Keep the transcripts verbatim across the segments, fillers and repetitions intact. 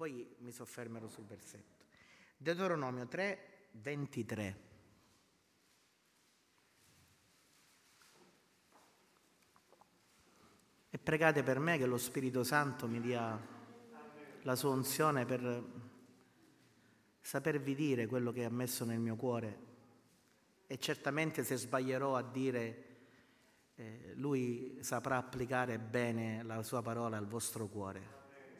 poi mi soffermerò sul versetto. Deuteronomio tre, ventitré. E pregate per me che lo Spirito Santo mi dia la sua unzione per sapervi dire quello che ha messo nel mio cuore. E certamente se sbaglierò a dire, eh, Lui saprà applicare bene la sua parola al vostro cuore.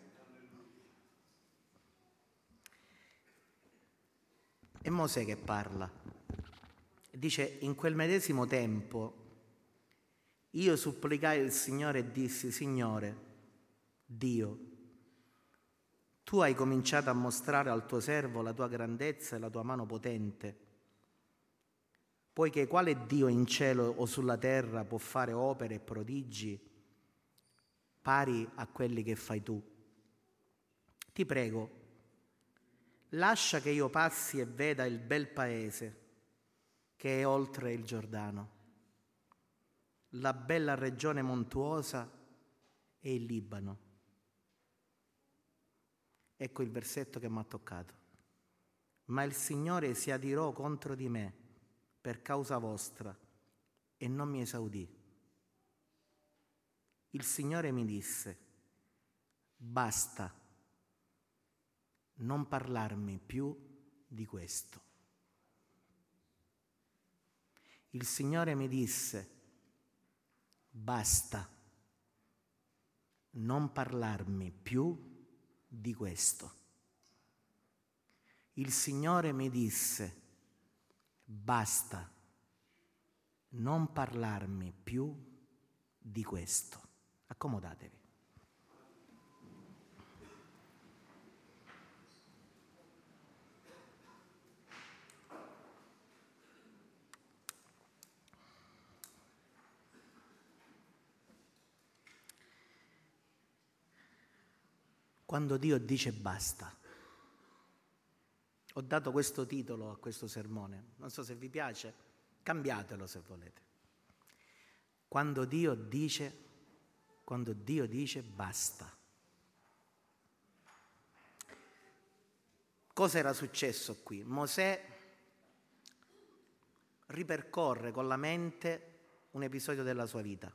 È Mosè che parla. Dice: in quel medesimo tempo io supplicai il Signore e dissi: Signore, Dio, tu hai cominciato a mostrare al tuo servo la tua grandezza e la tua mano potente, poiché quale Dio in cielo o sulla terra può fare opere e prodigi pari a quelli che fai tu? Ti prego, lascia che io passi e veda il bel paese che è oltre il Giordano, la bella regione montuosa e il Libano. Ecco il versetto che mi ha toccato. Ma il Signore si adirò contro di me per causa vostra e non mi esaudì. Il Signore mi disse: basta, non parlarmi più di questo. Il Signore mi disse: basta, non parlarmi più di questo. Il Signore mi disse: basta, non parlarmi più di questo. Accomodatevi. Quando Dio dice basta. Ho dato questo titolo a questo sermone, non so se vi piace, cambiatelo se volete. Quando Dio dice, quando Dio dice basta. Cosa era successo qui? Mosè ripercorre con la mente un episodio della sua vita.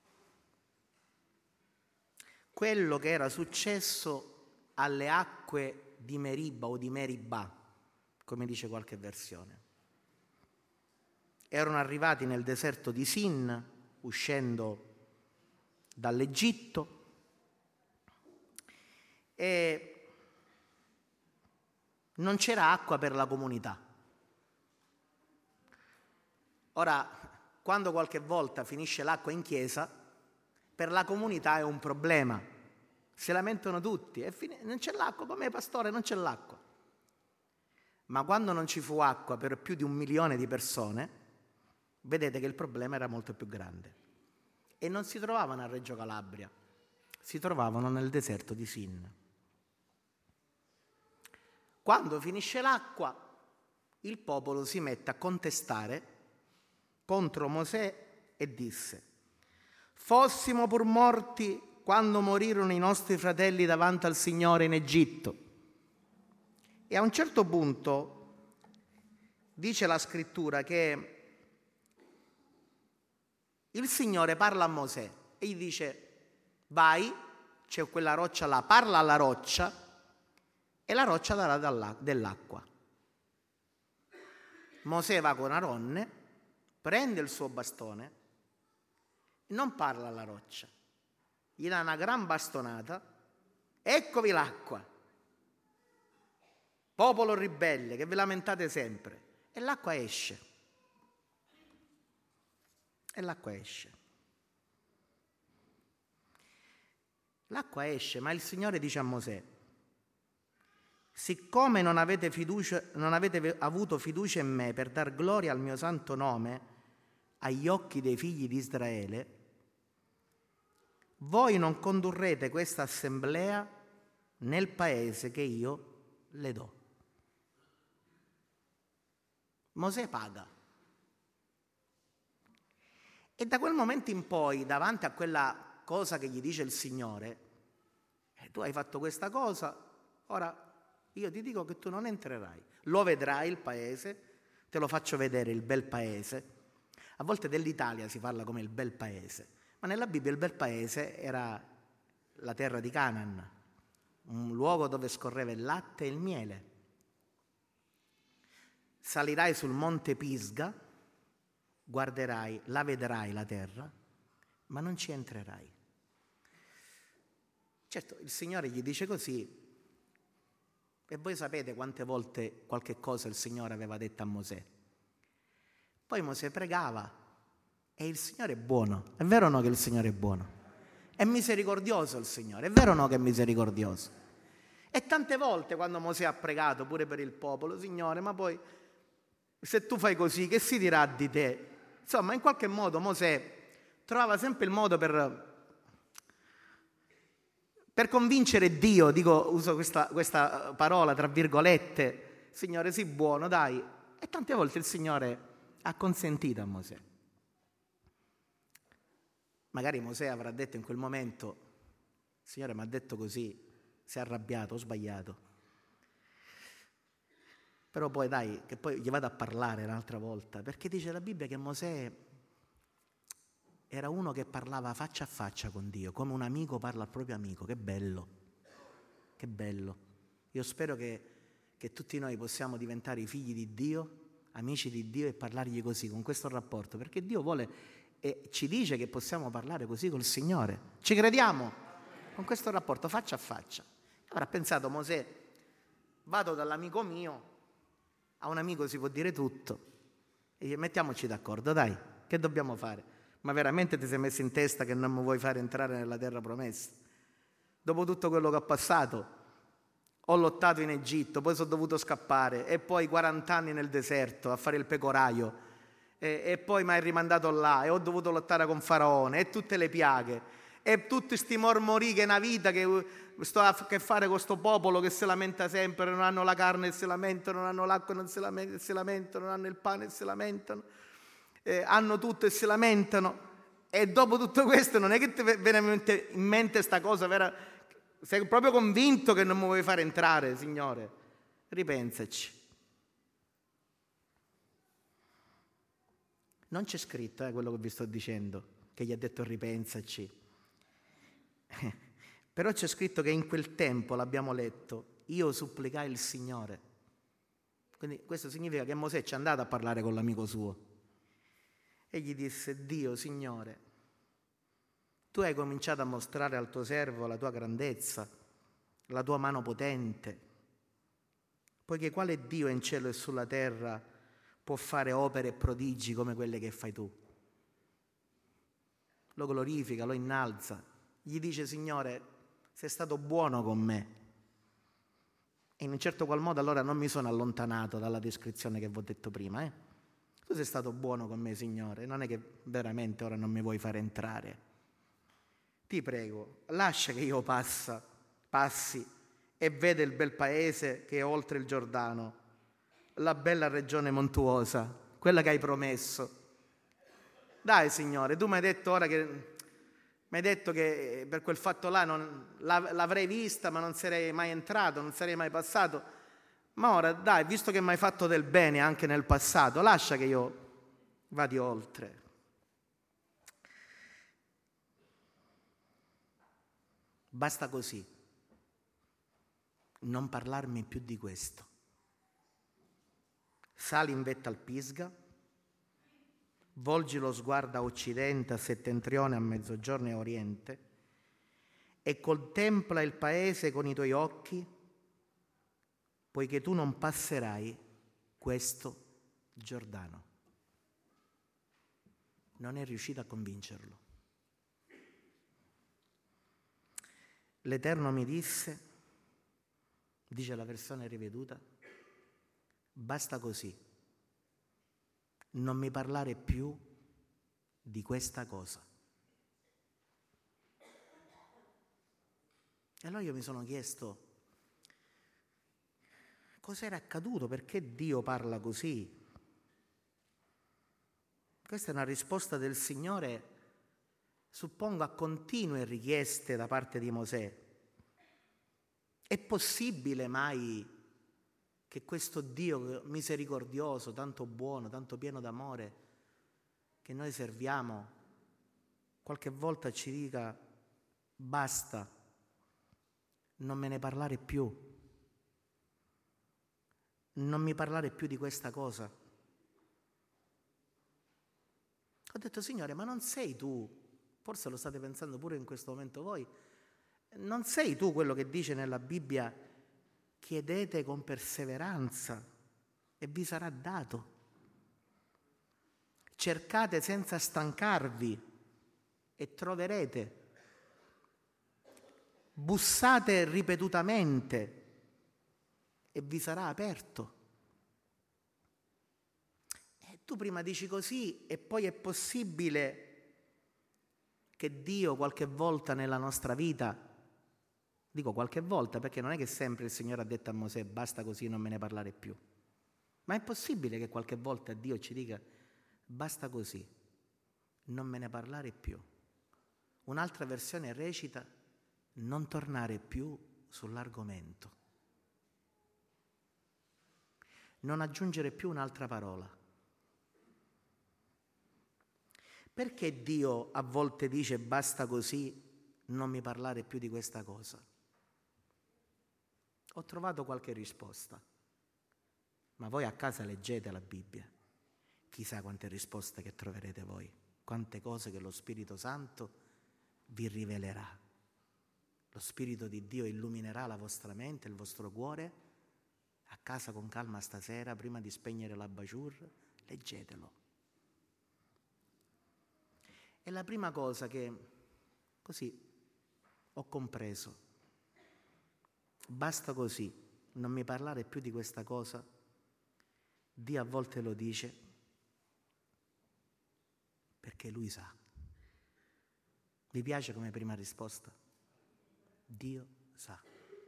Quello che era successo alle acque di Meriba o di Meribah, come dice qualche versione. Erano arrivati nel deserto di Sin, uscendo dall'Egitto, e non c'era acqua per la comunità. Ora, quando qualche volta finisce l'acqua in chiesa, per la comunità è un problema. Si lamentano tutti, e fin- non c'è l'acqua, come pastore non c'è l'acqua. Ma quando non ci fu acqua per più di un milione di persone, vedete che il problema era molto più grande. E non si trovavano a Reggio Calabria, si trovavano nel deserto di Sin. Quando finisce l'acqua, il popolo si mette a contestare contro Mosè e disse: fossimo pur morti quando morirono i nostri fratelli davanti al Signore in Egitto. E a un certo punto dice la scrittura che il Signore parla a Mosè e gli dice: vai, c'è quella roccia là, parla alla roccia e la roccia darà dell'acqua. Mosè va con Aronne, prende il suo bastone, non parla alla roccia, gli dà una gran bastonata, eccovi l'acqua, popolo ribelle che vi lamentate sempre, e l'acqua esce, e l'acqua esce. L'acqua esce, ma il Signore dice a Mosè: siccome non avete fiducia, non avete avuto fiducia in me per dar gloria al mio santo nome agli occhi dei figli di Israele, voi non condurrete questa assemblea nel paese che io le do. Mosè paga. E da quel momento in poi, davanti a quella cosa che gli dice il Signore, eh, tu hai fatto questa cosa, ora io ti dico che tu non entrerai, lo vedrai il paese, te lo faccio vedere il bel paese. A volte dell'Italia si parla come il bel paese, ma nella Bibbia il bel paese era la terra di Canaan, un luogo dove scorreva il latte e il miele. Salirai sul monte Pisga, guarderai, la vedrai la terra, ma non ci entrerai. Certo, il Signore gli dice così, e voi sapete quante volte qualche cosa il Signore aveva detto a Mosè. Poi Mosè pregava e il Signore è buono. È vero o no che il Signore è buono? È misericordioso il Signore, è vero o no che è misericordioso? E tante volte quando Mosè ha pregato pure per il popolo, Signore, ma poi se tu fai così, che si dirà di te? Insomma, in qualche modo Mosè trovava sempre il modo per... Per convincere Dio, dico, uso questa, questa parola tra virgolette, Signore sii buono, dai. E tante volte il Signore ha consentito a Mosè. Magari Mosè avrà detto in quel momento, Signore mi ha detto così, si è arrabbiato, ho sbagliato. Però poi dai, che poi gli vado a parlare un'altra volta, perché dice la Bibbia che Mosè era uno che parlava faccia a faccia con Dio, come un amico parla al proprio amico. Che bello, che bello. Io spero che, che tutti noi possiamo diventare i figli di Dio, amici di Dio e parlargli così, con questo rapporto, perché Dio vuole e ci dice che possiamo parlare così col Signore. Ci crediamo? Con questo rapporto faccia a faccia. Avrà pensato Mosè, vado dall'amico mio, a un amico si può dire tutto, e mettiamoci d'accordo, dai, che dobbiamo fare? Ma veramente ti sei messo in testa che non mi vuoi fare entrare nella terra promessa? Dopo tutto quello che ho passato, ho lottato in Egitto, poi sono dovuto scappare, e poi quaranta anni nel deserto a fare il pecoraio, e, e poi mi hai rimandato là, e ho dovuto lottare con Faraone, e tutte le piaghe, e tutti sti mormori che è una vita che sto a che fare con questo popolo che si lamenta sempre, non hanno la carne e si lamentano, non hanno l'acqua e non si lamentano, si lamentano, non hanno il pane e si lamentano. Eh, hanno tutto e si lamentano, e dopo tutto questo non è che ti viene in mente sta cosa vera? Sei proprio convinto che non mi vuoi fare entrare, Signore? Ripensaci. Non c'è scritto eh, quello che vi sto dicendo, che gli ha detto ripensaci, però c'è scritto che in quel tempo, l'abbiamo letto, io supplicai il Signore. Quindi questo significa che Mosè ci è andato a parlare con l'amico suo e gli disse: Dio, Signore, tu hai cominciato a mostrare al tuo servo la tua grandezza, la tua mano potente, poiché quale Dio in cielo e sulla terra può fare opere e prodigi come quelle che fai tu? Lo glorifica, lo innalza, gli dice: Signore, sei stato buono con me. E in un certo qual modo allora non mi sono allontanato dalla descrizione che vi ho detto prima, eh? Tu sei stato buono con me, Signore, non è che veramente ora non mi vuoi fare entrare. Ti prego, lascia che io passa, passi e veda il bel paese che è oltre il Giordano, la bella regione montuosa, quella che hai promesso. Dai, Signore, tu mi hai detto ora che mi hai detto che per quel fatto là non, l'avrei vista, ma non sarei mai entrato, non sarei mai passato. Ma ora, dai, visto che mi hai fatto del bene anche nel passato, lascia che io vadi oltre. Basta così. Non parlarmi più di questo. Sali in vetta al Pisga, volgi lo sguardo a occidente, a settentrione, a mezzogiorno e a oriente, e contempla il paese con i tuoi occhi, poiché tu non passerai questo Giordano. Non è riuscito a convincerlo. L'Eterno mi disse, dice la versione riveduta, basta così, non mi parlare più di questa cosa. E allora io mi sono chiesto, cos'era accaduto? Perché Dio parla così? Questa è una risposta del Signore, suppongo, a continue richieste da parte di Mosè. È possibile mai che questo Dio misericordioso, tanto buono, tanto pieno d'amore, che noi serviamo, qualche volta ci dica basta, non me ne parlare più, non mi parlare più di questa cosa? Ho detto, Signore, ma non sei tu, forse lo state pensando pure in questo momento voi, non sei tu quello che dice nella Bibbia: chiedete con perseveranza e vi sarà dato. Cercate senza stancarvi e troverete. Bussate ripetutamente e vi sarà aperto. E tu prima dici così e poi è possibile che Dio qualche volta nella nostra vita, dico qualche volta perché non è che sempre il Signore ha detto a Mosè basta così, non me ne parlare più, ma è possibile che qualche volta Dio ci dica basta così, non me ne parlare più. Un'altra versione recita non tornare più sull'argomento, non aggiungere più un'altra parola. Perché Dio a volte dice basta così, non mi parlare più di questa cosa? Ho trovato qualche risposta, ma voi a casa leggete la Bibbia, chissà quante risposte che troverete voi, quante cose che lo Spirito Santo vi rivelerà. Lo Spirito di Dio illuminerà la vostra mente, il vostro cuore. A casa con calma stasera, prima di spegnere la baciur, leggetelo. E la prima cosa che così ho compreso, basta così, non mi parlare più di questa cosa, Dio a volte lo dice perché Lui sa. Vi piace come prima risposta? Dio sa.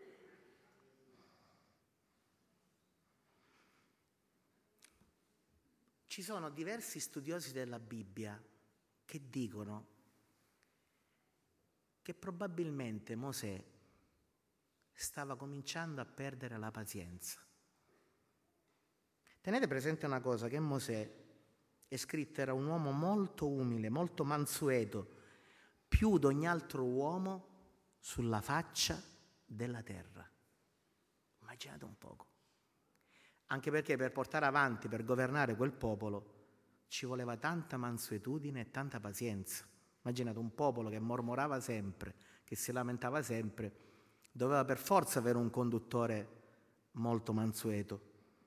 Ci sono diversi studiosi della Bibbia che dicono che probabilmente Mosè stava cominciando a perdere la pazienza. Tenete presente una cosa, che Mosè è scritto era un uomo molto umile, molto mansueto, più di ogni altro uomo sulla faccia della terra. Immaginate un poco. Anche perché per portare avanti, per governare quel popolo, ci voleva tanta mansuetudine e tanta pazienza. Immaginate un popolo che mormorava sempre, che si lamentava sempre, doveva per forza avere un conduttore molto mansueto.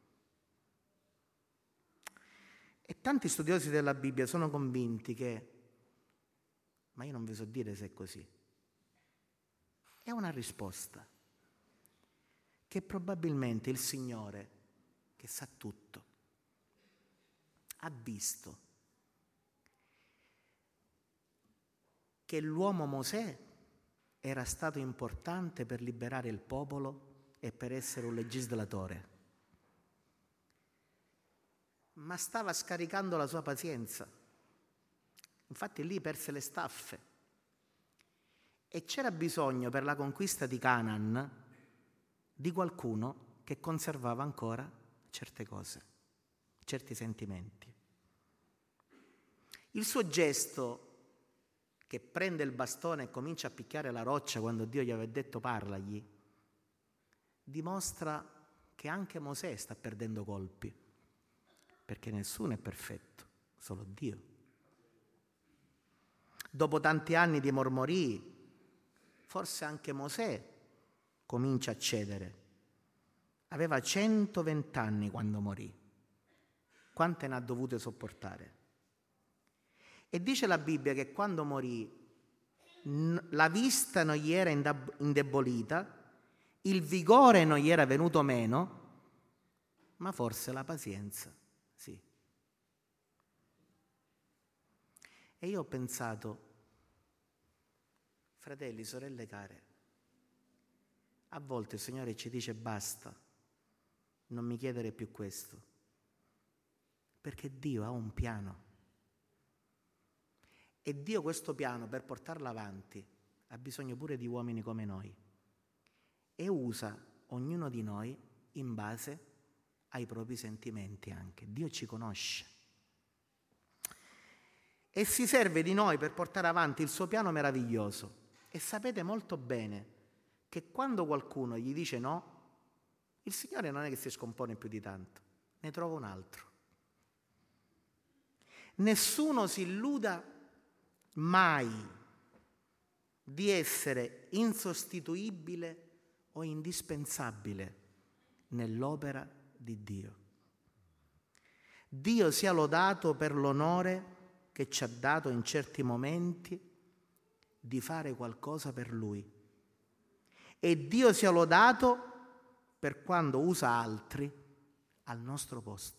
E tanti studiosi della Bibbia sono convinti che, ma io non vi so dire se è così, è una risposta, che probabilmente il Signore, che sa tutto, ha visto che l'uomo Mosè era stato importante per liberare il popolo e per essere un legislatore, ma stava scaricando la sua pazienza. Infatti lì perse le staffe e c'era bisogno per la conquista di Canaan di qualcuno che conservava ancora certe cose, certi sentimenti. Il suo gesto, che prende il bastone e comincia a picchiare la roccia quando Dio gli aveva detto parlagli, dimostra che anche Mosè sta perdendo colpi, perché nessuno è perfetto, solo Dio. Dopo tanti anni di mormorii, forse anche Mosè comincia a cedere. Aveva centoventi anni quando morì. Quante ne ha dovute sopportare? E dice la Bibbia che quando morì la vista non gli era indebolita, il vigore non gli era venuto meno, ma forse la pazienza, sì. E io ho pensato, fratelli, sorelle care, a volte il Signore ci dice basta, non mi chiedere più questo, perché Dio ha un piano. E Dio questo piano, per portarlo avanti, ha bisogno pure di uomini come noi. e usa ognuno di noi in base ai propri sentimenti anche. Dio ci conosce e si serve di noi per portare avanti il suo piano meraviglioso. E sapete molto bene che quando qualcuno gli dice no, il Signore non è che si scompone più di tanto, ne trova un altro. Nessuno si illuda mai di essere insostituibile o indispensabile nell'opera di Dio. Dio sia lodato per l'onore che ci ha dato in certi momenti di fare qualcosa per Lui. E Dio sia lodato per quando usa altri al nostro posto.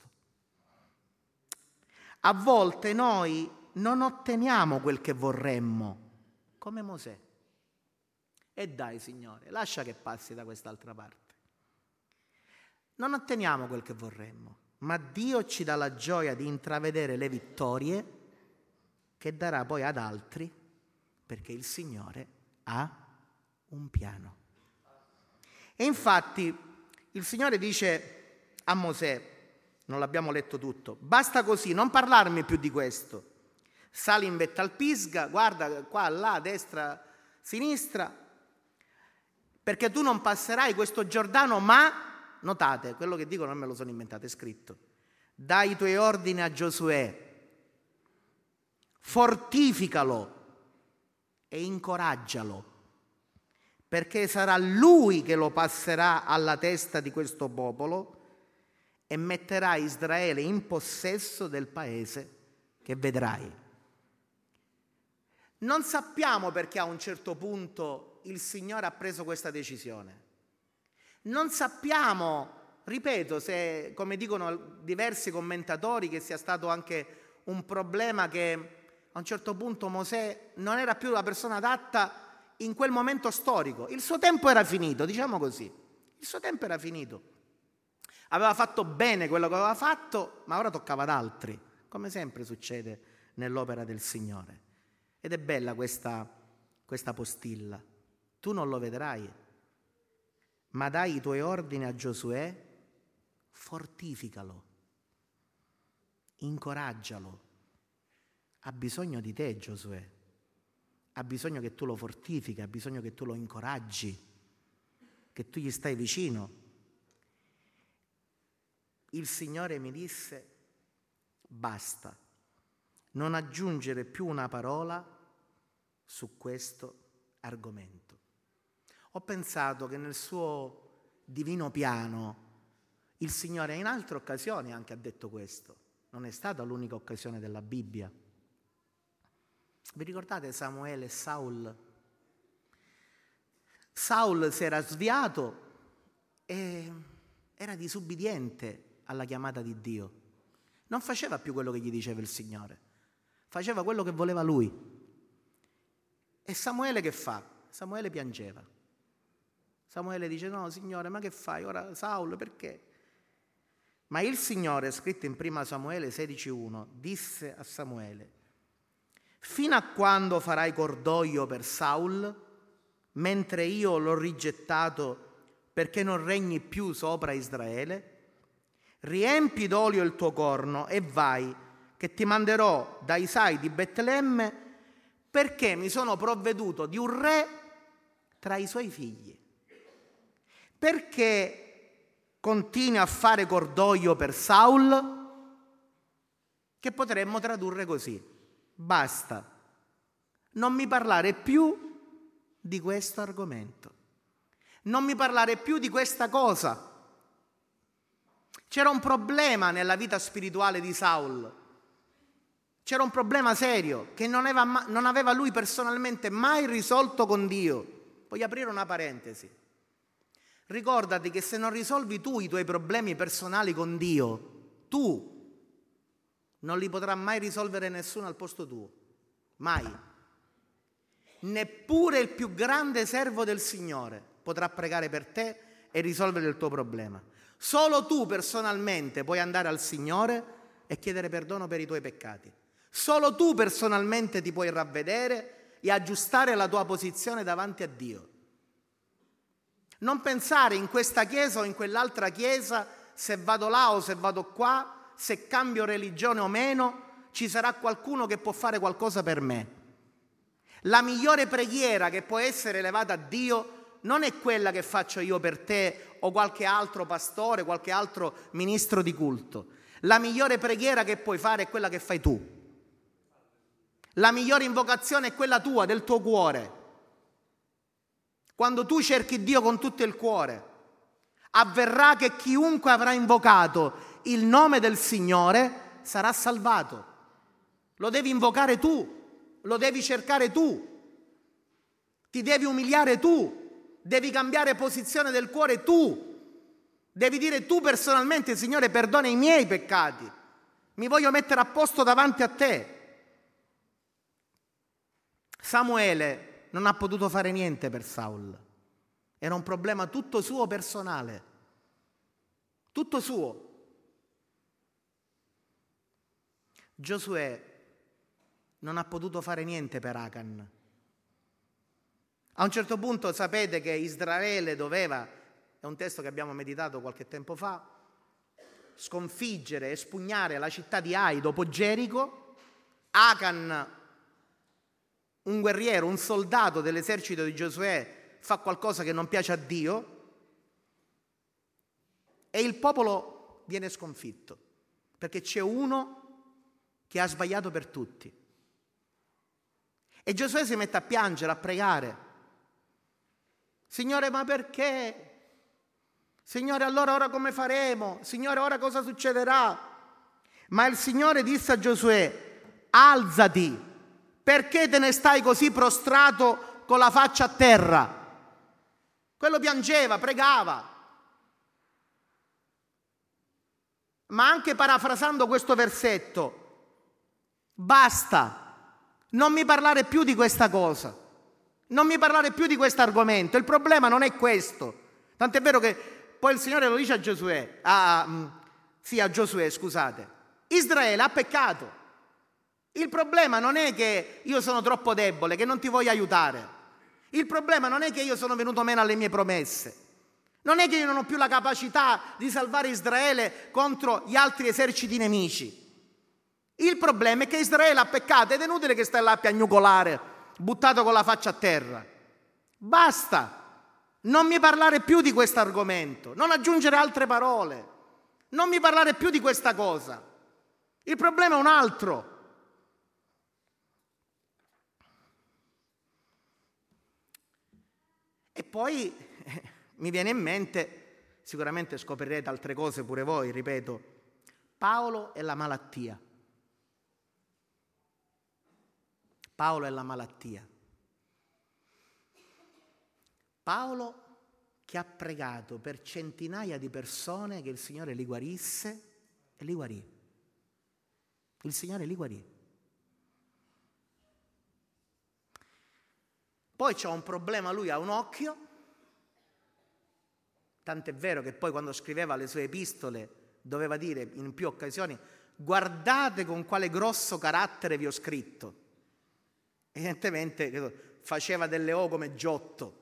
A volte noi non otteniamo quel che vorremmo, come Mosè. E dai, Signore, lascia che passi da quest'altra parte. Non otteniamo quel che vorremmo, ma Dio ci dà la gioia di intravedere le vittorie che darà poi ad altri, perché il Signore ha un piano. E infatti il Signore dice a Mosè, non l'abbiamo letto tutto, basta così, non parlarmi più di questo. Sali in vetta al Pisga, guarda qua, là, a destra, sinistra, perché tu non passerai questo Giordano, ma, notate, quello che dico non me lo sono inventato, è scritto, dai i tuoi ordini a Giosuè, fortificalo e incoraggialo, perché sarà lui che lo passerà alla testa di questo popolo e metterà Israele in possesso del paese che vedrai. Non sappiamo perché a un certo punto il Signore ha preso questa decisione. Non sappiamo, ripeto, se, come dicono diversi commentatori, che sia stato anche un problema che a un certo punto Mosè non era più la persona adatta in quel momento storico. Il suo tempo era finito, diciamo così. Il suo tempo era finito. Aveva fatto bene quello che aveva fatto, ma ora toccava ad altri, come sempre succede nell'opera del Signore. Ed è bella questa, questa postilla. Tu non lo vedrai, ma dai i tuoi ordini a Giosuè, fortificalo, incoraggialo. Ha bisogno di te, Giosuè. Ha bisogno che tu lo fortifichi, ha bisogno che tu lo incoraggi, che tu gli stai vicino. Il Signore mi disse, basta, non aggiungere più una parola su questo argomento. Ho pensato che nel suo divino piano il Signore in altre occasioni anche ha detto questo. Non è stata l'unica occasione della Bibbia. Vi ricordate Samuele e Saul? Saul si era sviato e era disubbidiente alla chiamata di Dio. Non faceva più quello che gli diceva il Signore, faceva quello che voleva lui. E Samuele che fa? Samuele piangeva. Samuele dice, no Signore, ma che fai ora Saul, perché? Ma il Signore, scritto in prima Samuele sedici uno, disse a Samuele, fino a quando farai cordoglio per Saul, mentre io l'ho rigettato perché non regni più sopra Israele? Riempi d'olio il tuo corno e vai, che ti manderò da Isai di Betlemme, perché mi sono provveduto di un re tra i suoi figli. Perché continui a fare cordoglio per Saul? Che potremmo tradurre così: basta, non mi parlare più di questo argomento, non mi parlare più di questa cosa. C'era un problema nella vita spirituale di Saul, c'era un problema serio che non aveva, non aveva lui personalmente mai risolto con Dio. Voglio aprire una parentesi. Ricordati che se non risolvi tu i tuoi problemi personali con Dio, tu non li potrà mai risolvere nessuno al posto tuo, mai. Neppure il più grande servo del Signore potrà pregare per te e risolvere il tuo problema. Solo tu personalmente puoi andare al Signore e chiedere perdono per i tuoi peccati. Solo tu personalmente ti puoi ravvedere e aggiustare la tua posizione davanti a Dio. Non pensare in questa chiesa o in quell'altra chiesa, se vado là o se vado qua, se cambio religione o meno, ci sarà qualcuno che può fare qualcosa per me. La migliore preghiera che può essere elevata a Dio non è quella che faccio io per te o qualche altro pastore, qualche altro ministro di culto. La migliore preghiera che puoi fare è quella che fai tu. La migliore invocazione è quella tua, del tuo cuore. Quando tu cerchi Dio con tutto il cuore, avverrà che chiunque avrà invocato il nome del Signore sarà salvato. Lo devi invocare tu, lo devi cercare tu, ti devi umiliare tu, devi cambiare posizione del cuore tu, devi dire tu personalmente: Signore, perdona i miei peccati, mi voglio mettere a posto davanti a te. Samuele non ha potuto fare niente per Saul, era un problema tutto suo personale, tutto suo. Giosuè non ha potuto fare niente per Acan. A un certo punto sapete che Israele doveva, è un testo che abbiamo meditato qualche tempo fa, sconfiggere, espugnare la città di Ai dopo Gerico. Acan, un guerriero, un soldato dell'esercito di Giosuè, fa qualcosa che non piace a Dio e il popolo viene sconfitto, perché c'è uno che ha sbagliato per tutti. E Giosuè si mette a piangere, a pregare. Signore, ma perché? Signore, allora ora come faremo? Signore, ora cosa succederà? Ma il Signore disse a Giosuè: alzati, perché te ne stai così prostrato con la faccia a terra? Quello piangeva, pregava. Ma anche parafrasando questo versetto: basta, non mi parlare più di questa cosa, non mi parlare più di questo argomento, il problema non è questo. Tant'è vero che poi il Signore lo dice a Giosuè, a, sì, a Giosuè, scusate, Israele ha peccato. Il problema non è che io sono troppo debole, che non ti voglio aiutare. Il problema non è che io sono venuto meno alle mie promesse. Non è che io non ho più la capacità di salvare Israele contro gli altri eserciti nemici. Il problema è che Israele ha peccato ed è inutile che stai là a piagnucolare, buttato con la faccia a terra. Basta, non mi parlare più di questo argomento, non aggiungere altre parole, non mi parlare più di questa cosa. Il problema è un altro. E poi eh, mi viene in mente, sicuramente scoprirete altre cose pure voi, ripeto, Paolo e la malattia. Paolo e la malattia. Paolo che ha pregato per centinaia di persone che il Signore li guarisse e li guarì. Il Signore li guarì. Poi c'è un problema, lui ha un occhio, tant'è vero che poi quando scriveva le sue epistole doveva dire in più occasioni: guardate con quale grosso carattere vi ho scritto. Evidentemente faceva delle O come Giotto.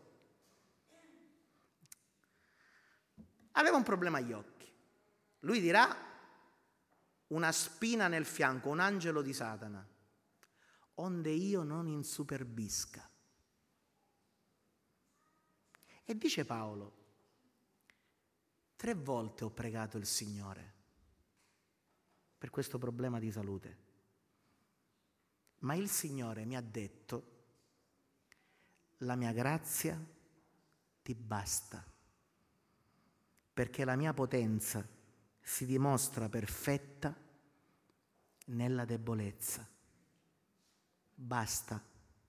Aveva un problema agli occhi. Lui dirà: una spina nel fianco, un angelo di Satana, onde io non insuperbisca. E dice Paolo: tre volte ho pregato il Signore per questo problema di salute, ma il Signore mi ha detto: la mia grazia ti basta, perché la mia potenza si dimostra perfetta nella debolezza. Basta.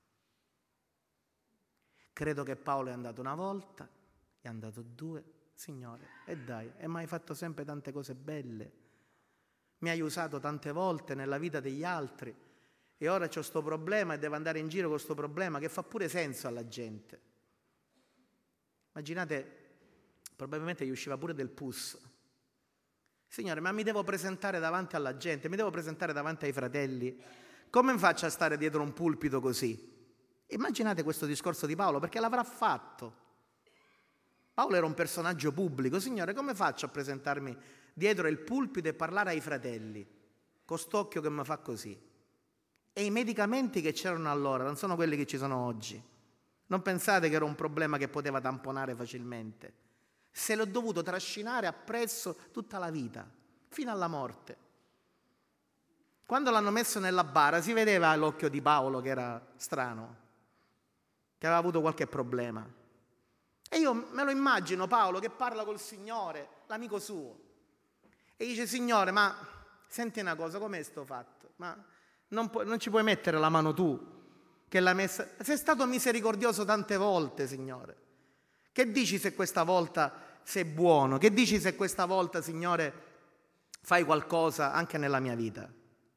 Credo che Paolo è andato una volta, è andato due, Signore, e dai, e mi hai fatto sempre tante cose belle, mi hai usato tante volte nella vita degli altri e ora c'ho sto problema e devo andare in giro con sto problema che fa pure senso alla gente. Immaginate, probabilmente gli usciva pure del pus. Signore, ma mi devo presentare davanti alla gente, mi devo presentare davanti ai fratelli, come faccio a stare dietro un pulpito così? Immaginate questo discorso di Paolo, perché l'avrà fatto. Paolo era un personaggio pubblico. Signore, come faccio a presentarmi dietro il pulpito e parlare ai fratelli? Cost'occhio che mi fa così. E i medicamenti che c'erano allora non sono quelli che ci sono oggi. Non pensate che era un problema che poteva tamponare facilmente. Se l'ho dovuto trascinare appresso tutta la vita, fino alla morte. Quando l'hanno messo nella bara si vedeva l'occhio di Paolo che era strano, che aveva avuto qualche problema. E io me lo immagino Paolo che parla col Signore, l'amico suo, e dice: Signore, ma senti una cosa, com'è sto fatto? Ma non, pu- non ci puoi mettere la mano tu, che l'hai messa? Sei stato misericordioso tante volte, Signore. Che dici se questa volta sei buono? Che dici se questa volta, Signore, fai qualcosa anche nella mia vita?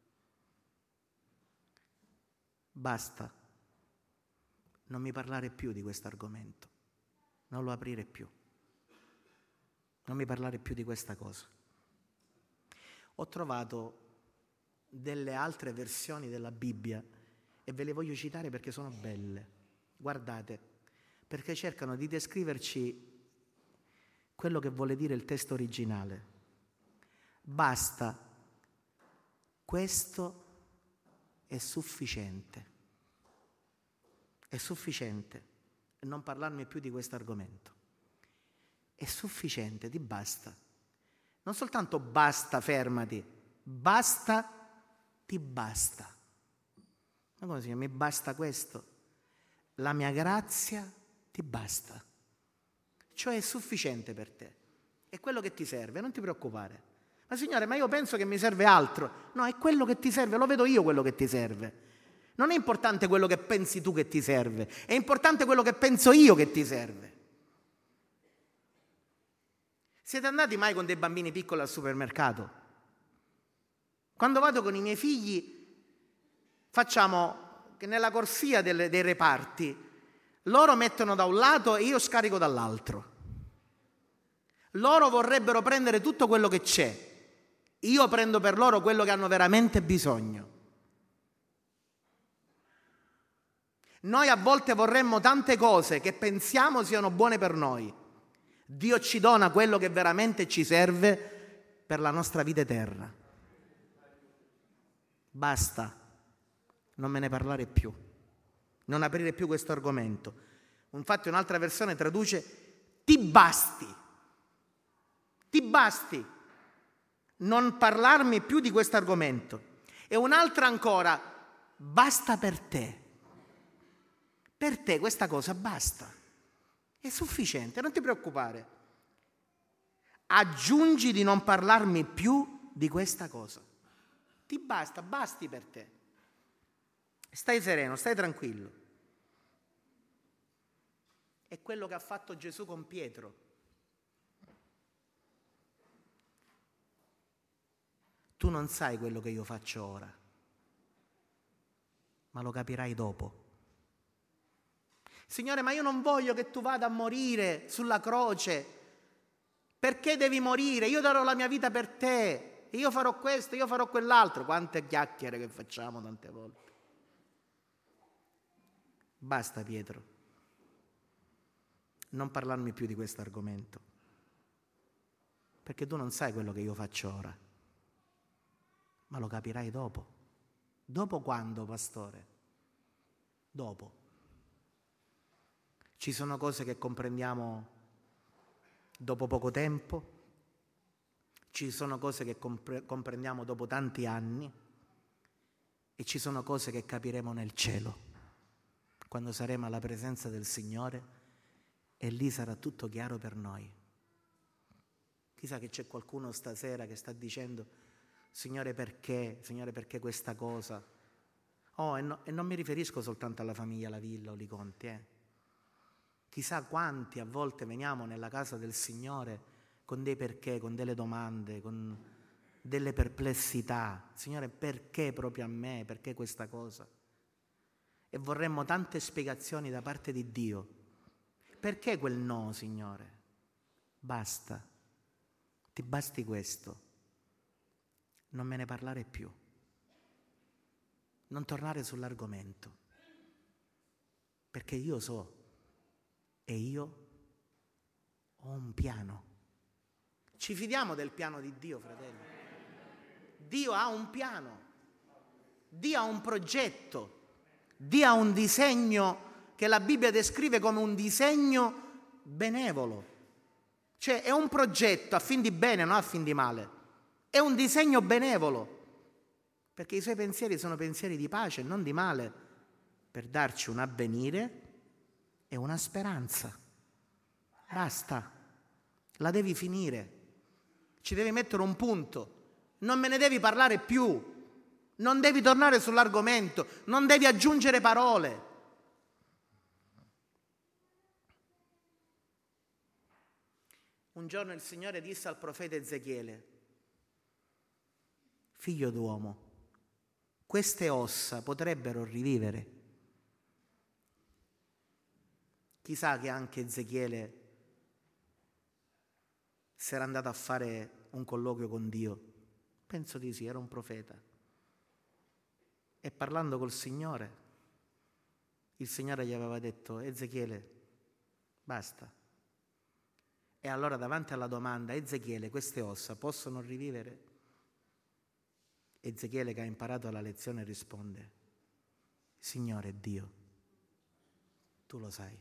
Basta. Non mi parlare più di questo argomento. Non lo aprire più. Non mi parlare più di questa cosa. Ho trovato delle altre versioni della Bibbia e ve le voglio citare perché sono belle. Guardate, perché cercano di descriverci quello che vuole dire il testo originale. Basta, questo è sufficiente. È sufficiente. E non parlarmi più di questo argomento. È sufficiente, ti basta. Non soltanto basta, fermati, basta, ti basta. Ma come si chiama? Mi basta questo? La mia grazia ti basta. Cioè è sufficiente per te. È quello che ti serve, non ti preoccupare. Ma Signore, ma io penso che mi serve altro. No, è quello che ti serve, lo vedo io quello che ti serve. Non è importante quello che pensi tu che ti serve, è importante quello che penso io che ti serve. Siete andati mai con dei bambini piccoli al supermercato? Quando vado con i miei figli, facciamo che nella corsia delle, dei reparti, loro mettono da un lato e io scarico dall'altro. Loro vorrebbero prendere tutto quello che c'è, io prendo per loro quello che hanno veramente bisogno. Noi a volte vorremmo tante cose che pensiamo siano buone per noi. Dio ci dona quello che veramente ci serve per la nostra vita eterna. Basta, non me ne parlare più, non aprire più questo argomento. Infatti un'altra versione traduce: ti basti, ti basti, non parlarmi più di questo argomento. E un'altra ancora: basta per te. Per te questa cosa basta, è sufficiente, non ti preoccupare. Aggiungi di non parlarmi più di questa cosa. Ti basta, basti per te. Stai sereno, stai tranquillo. È quello che ha fatto Gesù con Pietro. Tu non sai quello che io faccio ora, ma lo capirai dopo. Signore, ma io non voglio che tu vada a morire sulla croce. Perché devi morire? Io darò la mia vita per te. Io farò questo, io farò quell'altro. Quante chiacchiere che facciamo tante volte. Basta, Pietro. Non parlarmi più di questo argomento. Perché tu non sai quello che io faccio ora. Ma lo capirai dopo. Dopo quando, pastore? Dopo. Ci sono cose che comprendiamo dopo poco tempo, ci sono cose che compre- comprendiamo dopo tanti anni e ci sono cose che capiremo nel cielo, quando saremo alla presenza del Signore e lì sarà tutto chiaro per noi. Chissà che c'è qualcuno stasera che sta dicendo: Signore, perché? Signore, perché questa cosa? Oh, e, no, e non mi riferisco soltanto alla famiglia La Villa o Liconti, eh. Chissà quanti a volte veniamo nella casa del Signore con dei perché, con delle domande, con delle perplessità. Signore, perché proprio a me? Perché questa cosa? E vorremmo tante spiegazioni da parte di Dio. Perché quel no, Signore? Basta. Ti basti questo. Non me ne parlare più. Non tornare sull'argomento. Perché io so. E io Ho un piano. Ci fidiamo del piano di Dio, fratelli? Dio ha un piano, Dio ha un progetto, Dio ha un disegno che la Bibbia descrive come un disegno benevolo. Cioè è un progetto a fin di bene, non a fin di male. È un disegno benevolo, perché i suoi pensieri sono pensieri di pace, non di male, per darci un avvenire e una speranza. Basta, la devi finire. Ci devi mettere un punto. Non me ne devi parlare più. Non devi tornare sull'argomento. Non devi aggiungere parole. Un giorno il Signore disse al profeta Ezechiele: figlio d'uomo, queste ossa potrebbero rivivere. Chissà che anche Ezechiele si era andato a fare un colloquio con Dio. Penso di sì, era un profeta. E parlando col Signore, il Signore gli aveva detto: Ezechiele, basta. E allora davanti alla domanda: Ezechiele, queste ossa possono rivivere? Ezechiele, che ha imparato la lezione, risponde: Signore Dio, tu lo sai.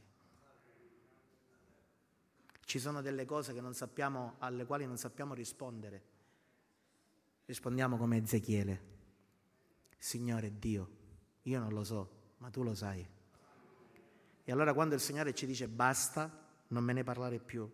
Ci sono delle cose che non sappiamo, alle quali non sappiamo rispondere. Rispondiamo come Ezechiele: Signore Dio, io non lo so, ma tu lo sai. E allora quando il Signore ci dice basta, non me ne parlare più,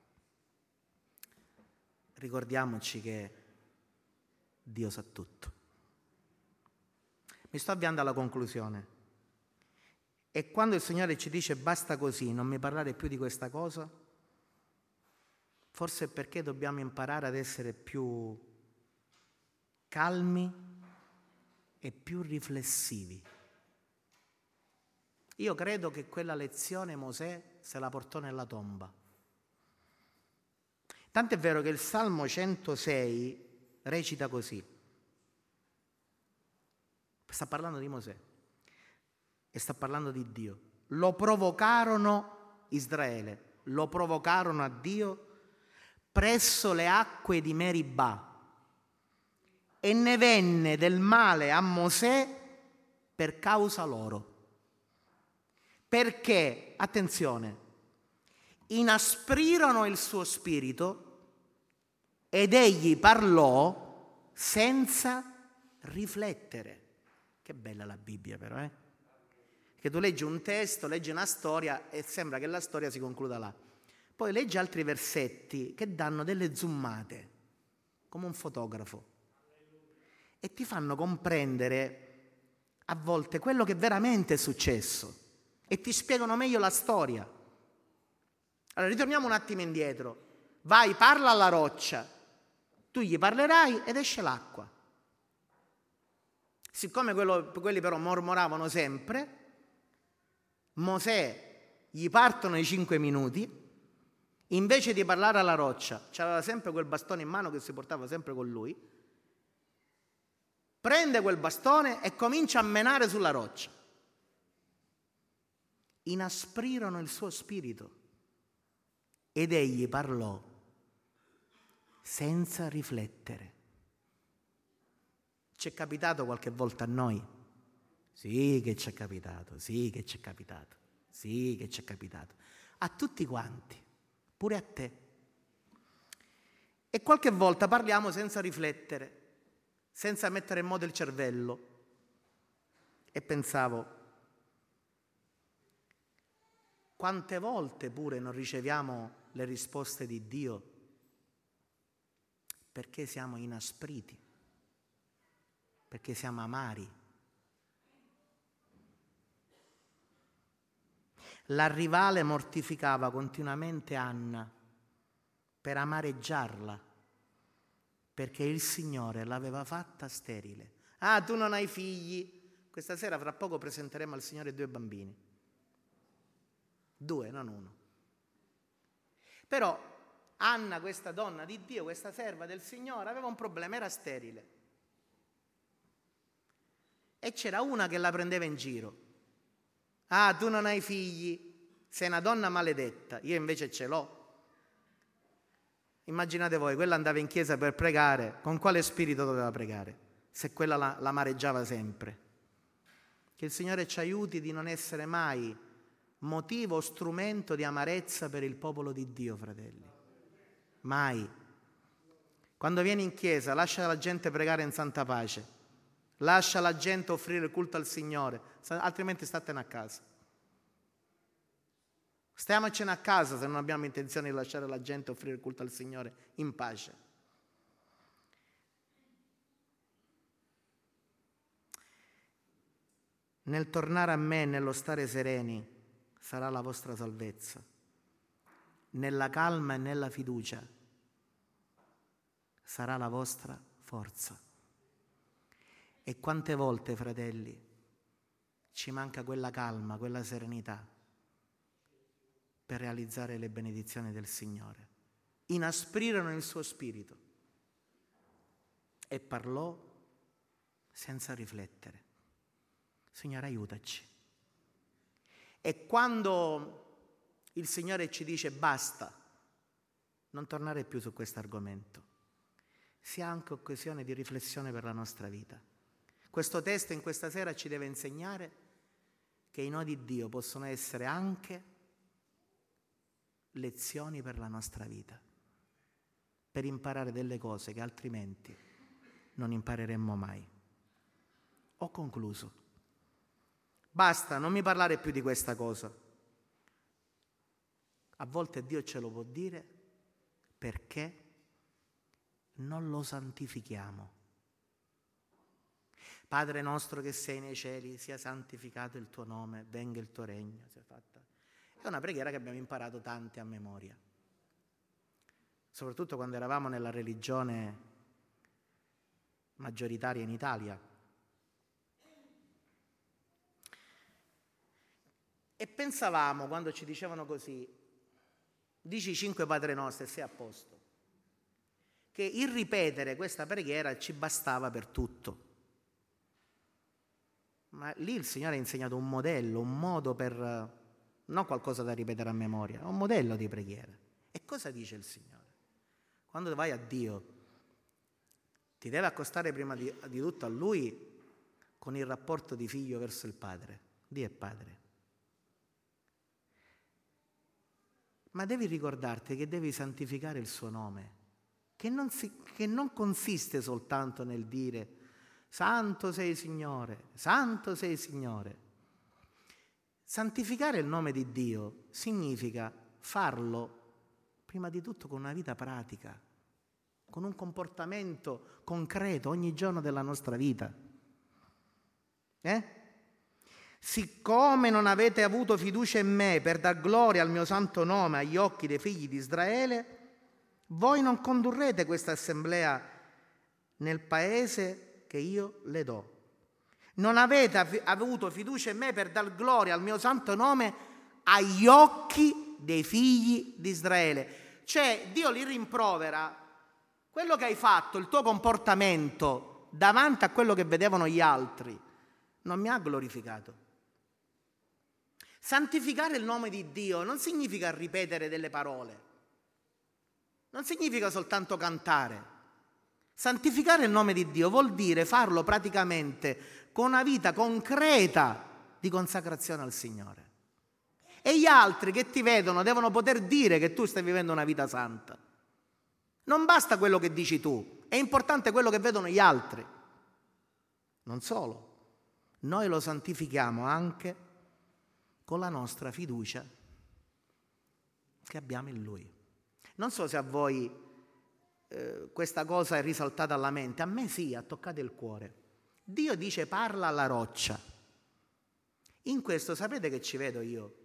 ricordiamoci che Dio sa tutto. Mi sto avviando alla conclusione. E quando il Signore ci dice basta così, non mi parlare più di questa cosa, forse è perché dobbiamo imparare ad essere più calmi e più riflessivi. Io credo che quella lezione Mosè se la portò nella tomba. Tant'è vero che il Salmo centosei recita così. Sta parlando di Mosè e sta parlando di Dio. Lo provocarono Israele, lo provocarono a Dio presso le acque di Meribà, e ne venne del male a Mosè per causa loro. Perché, attenzione, inasprirono il suo spirito ed egli parlò senza riflettere. Che bella la Bibbia però, eh? Che tu leggi un testo, leggi una storia e sembra che la storia si concluda là. Poi leggi altri versetti che danno delle zoomate, come un fotografo, e ti fanno comprendere a volte quello che veramente è successo e ti spiegano meglio la storia. Allora ritorniamo un attimo indietro. Vai, parla alla roccia, tu gli parlerai ed esce l'acqua. Siccome quello, quelli però mormoravano sempre, Mosè gli partono i cinque minuti, invece di parlare alla roccia, c'aveva sempre quel bastone in mano che si portava sempre con lui, prende quel bastone e comincia a menare sulla roccia. Inasprirono il suo spirito ed egli parlò senza riflettere. Ci è capitato qualche volta a noi? Sì che ci è capitato, sì che ci è capitato, sì che ci è capitato. A tutti quanti, pure a te. E qualche volta parliamo senza riflettere, senza mettere in moto il cervello. E pensavo, quante volte pure non riceviamo le risposte di Dio perché siamo inaspriti, perché siamo amari. La rivale mortificava continuamente Anna per amareggiarla, perché il Signore l'aveva fatta sterile. Ah, tu non hai figli. Questa sera fra poco presenteremo al Signore due bambini. Due, non uno. Però Anna, questa donna di Dio, questa serva del Signore, aveva un problema, era sterile. E c'era una che la prendeva in giro. Ah, tu non hai figli, sei una donna maledetta, io invece ce l'ho. Immaginate voi, quella andava in chiesa per pregare, con quale spirito doveva pregare? Se quella la, la amareggiava sempre. Che il Signore ci aiuti di non essere mai motivo o strumento di amarezza per il popolo di Dio, fratelli. Mai. Quando vieni in chiesa, lascia la gente pregare in santa pace, lascia la gente offrire il culto al Signore, altrimenti statene a casa. Stiamocene a casa se non abbiamo intenzione di lasciare la gente offrire il culto al Signore in pace. Nel tornare a me, nello stare sereni, sarà la vostra salvezza. Nella calma e nella fiducia sarà la vostra forza. E quante volte, fratelli, ci manca quella calma, quella serenità per realizzare le benedizioni del Signore. Inasprirono il suo spirito e parlò senza riflettere. Signore, aiutaci. E quando il Signore ci dice basta, non tornare più su questo argomento, sia anche occasione di riflessione per la nostra vita. Questo testo in questa sera ci deve insegnare che i no di Dio possono essere anche lezioni per la nostra vita, per imparare delle cose che altrimenti non impareremmo mai. Ho concluso. Basta, non mi parlare più di questa cosa. A volte Dio ce lo può dire perché non lo santifichiamo. Padre nostro che sei nei cieli, sia santificato il tuo nome, venga il tuo regno, sia fatta. È una preghiera che abbiamo imparato tanti a memoria, soprattutto quando eravamo nella religione maggioritaria in Italia. E pensavamo, quando ci dicevano così, dici i cinque Padre Nostri e sei a posto, che il ripetere questa preghiera ci bastava per tutto. Ma lì il Signore ha insegnato un modello, un modo per... non qualcosa da ripetere a memoria, è un modello di preghiera. E cosa dice il Signore? Quando vai a Dio, ti deve accostare prima di, di tutto a Lui con il rapporto di figlio verso il Padre. Dio è Padre. Ma devi ricordarti che devi santificare il suo nome, che non, si, che non consiste soltanto nel dire Santo sei Signore, Santo sei Signore. Santificare il nome di Dio significa farlo prima di tutto con una vita pratica, con un comportamento concreto ogni giorno della nostra vita. Eh? Siccome non avete avuto fiducia in me per dar gloria al mio santo nome agli occhi dei figli di Israele, voi non condurrete questa assemblea nel paese che io le do. Non avete avuto fiducia in me per dar gloria al mio santo nome agli occhi dei figli di Israele. Cioè, Dio li rimprovera quello che hai fatto, il tuo comportamento davanti a quello che vedevano gli altri. Non mi ha glorificato. Santificare il nome di Dio non significa ripetere delle parole, non significa soltanto cantare. Santificare il nome di Dio vuol dire farlo praticamente con una vita concreta di consacrazione al Signore. E gli altri che ti vedono devono poter dire che tu stai vivendo una vita santa. Non basta quello che dici tu, è importante quello che vedono gli altri. Non solo, noi lo santifichiamo anche con la nostra fiducia che abbiamo in Lui. Non so se a voi eh, questa cosa è risaltata alla mente, a me sì, ha toccato il cuore. Dio dice parla alla roccia. In questo sapete che ci vedo io?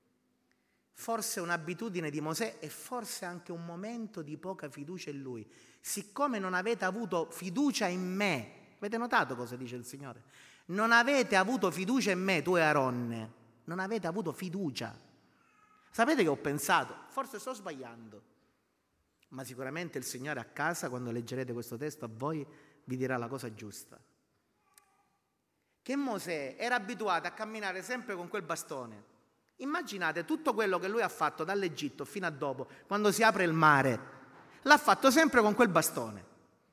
Forse un'abitudine di Mosè e forse anche un momento di poca fiducia in Lui. Siccome non avete avuto fiducia in me, avete notato cosa dice il Signore? Non avete avuto fiducia in me, tu e Aronne. Non avete avuto fiducia. Sapete che ho pensato? Forse sto sbagliando, ma sicuramente il Signore a casa, quando leggerete questo testo, a voi vi dirà la cosa giusta. Che Mosè era abituato a camminare sempre con quel bastone. Immaginate tutto quello che lui ha fatto dall'Egitto fino a dopo, quando si apre il mare. l'ha fatto sempre con quel bastone.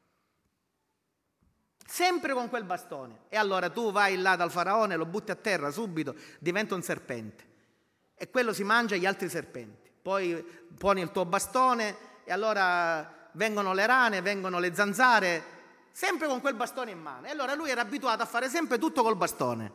Sempre con quel bastone. E allora tu vai là dal faraone, lo butti a terra subito, diventa un serpente. E quello si mangia gli altri serpenti. Poi poni il tuo bastone e allora vengono le rane, vengono le zanzare, sempre con quel bastone in mano. E allora lui era abituato a fare sempre tutto col bastone.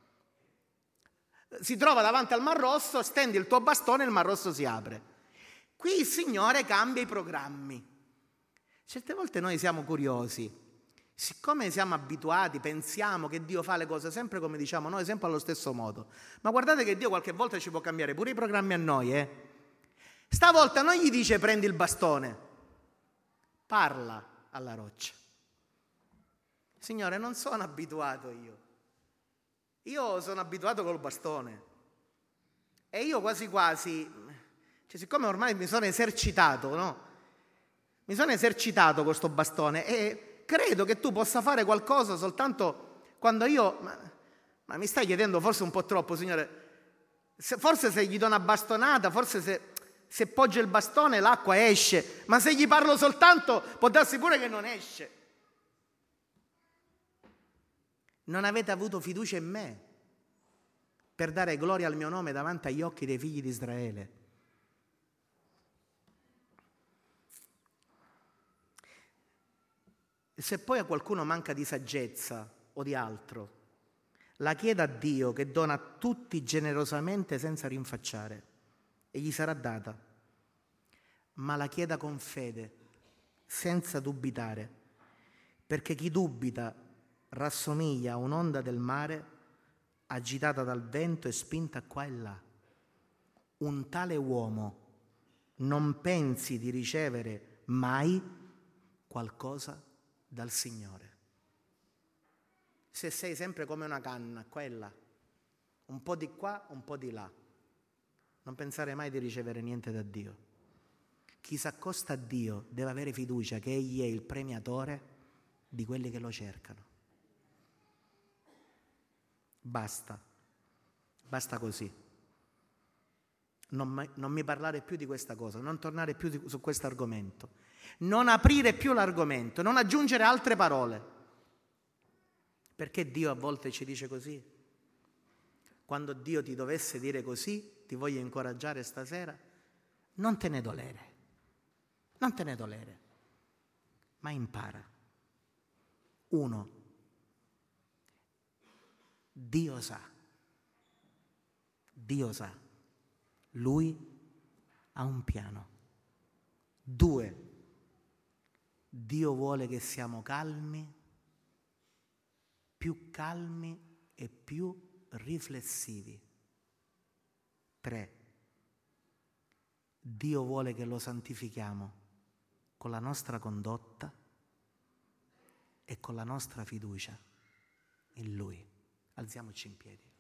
Si trova davanti al Mar Rosso, stendi il tuo bastone e il Mar Rosso si apre. Qui il Signore cambia i programmi. Certe volte noi siamo curiosi. Siccome siamo abituati, pensiamo che Dio fa le cose sempre come diciamo noi, sempre allo stesso modo. Ma guardate che Dio qualche volta ci può cambiare pure i programmi a noi, eh? Stavolta non gli dice prendi il bastone, parla alla roccia. Signore, non sono abituato io. Io sono abituato col bastone. E io quasi quasi, cioè siccome ormai mi sono esercitato, no? Mi sono esercitato con questo bastone e credo che tu possa fare qualcosa soltanto quando io... Ma, ma mi stai chiedendo forse un po' troppo, Signore. Se, forse se gli do una bastonata, forse se, se poggia il bastone l'acqua esce, ma se gli parlo soltanto può darsi pure che non esce. Non avete avuto fiducia in me per dare gloria al mio nome davanti agli occhi dei figli di Israele. E se poi a qualcuno manca di saggezza o di altro, la chieda a Dio che dona a tutti generosamente senza rinfacciare e gli sarà data. Ma la chieda con fede, senza dubitare, perché chi dubita rassomiglia a un'onda del mare agitata dal vento e spinta qua e là. Un tale uomo non pensi di ricevere mai qualcosa dal Signore. Se sei sempre come una canna, qua e là, un po' di qua, un po' di là, non pensare mai di ricevere niente da Dio. Chi si accosta a Dio deve avere fiducia che Egli è il premiatore di quelli che lo cercano. Basta, basta così. Non, non mi parlare più di questa cosa, non tornare più di, su questo argomento, non aprire più l'argomento, non aggiungere altre parole. Perché Dio a volte ci dice così? Quando Dio ti dovesse dire così, ti voglio incoraggiare stasera, non te ne dolere, non te ne dolere, ma impara. Uno, Dio sa, Dio sa, Lui ha un piano. Due, Dio vuole che siamo calmi, più calmi e più riflessivi. Tre, Dio vuole che lo santifichiamo con la nostra condotta e con la nostra fiducia in Lui. Alziamoci in piedi.